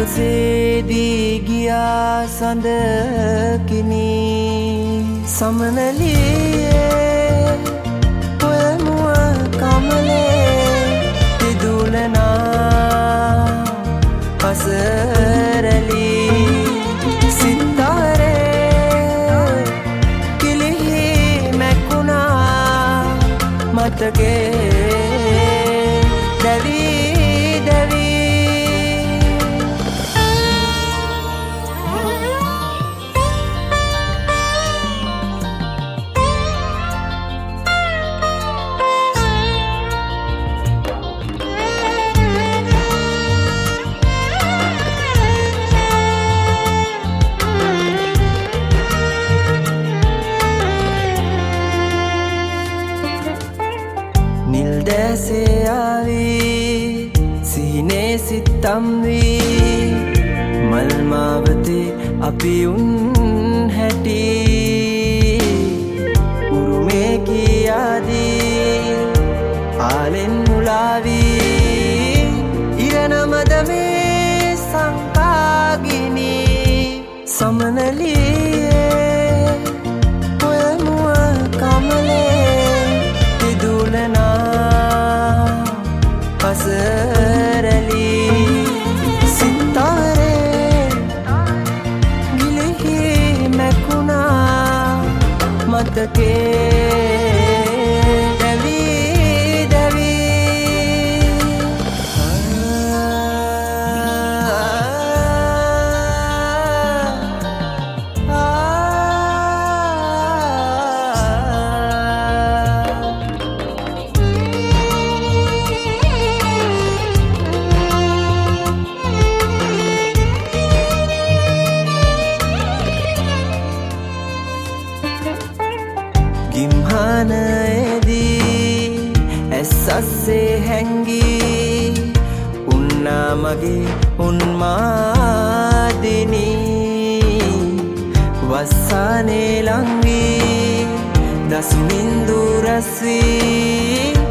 අගසේදී ගියා සඳකිනි සමනලියේ ඔය මුව කමලේ තිදුලනා පසරලි සිතාරේ කිලිහි මැකුණා මතකේ නිල්දැසේ ආවී සිහිනේ සිත්තම්වී මල්මාවතේ අපි උන් හැටි උරුමේ කියාදී ආලෙන් මුලාවී ඉරනමද මේ සංකාගිනී සමනලියේ ඔය මුව කමලේ තිදුලනා පසරලි සිතාරේ ගිලිහි මැකුණා මතකේ ගිම්හානයේදී ඇස්සස්සේ හැංගී උන්නා මගේ උන්මාදිනී වස්සානේ ලංවී දසුමින්දු රැස්වී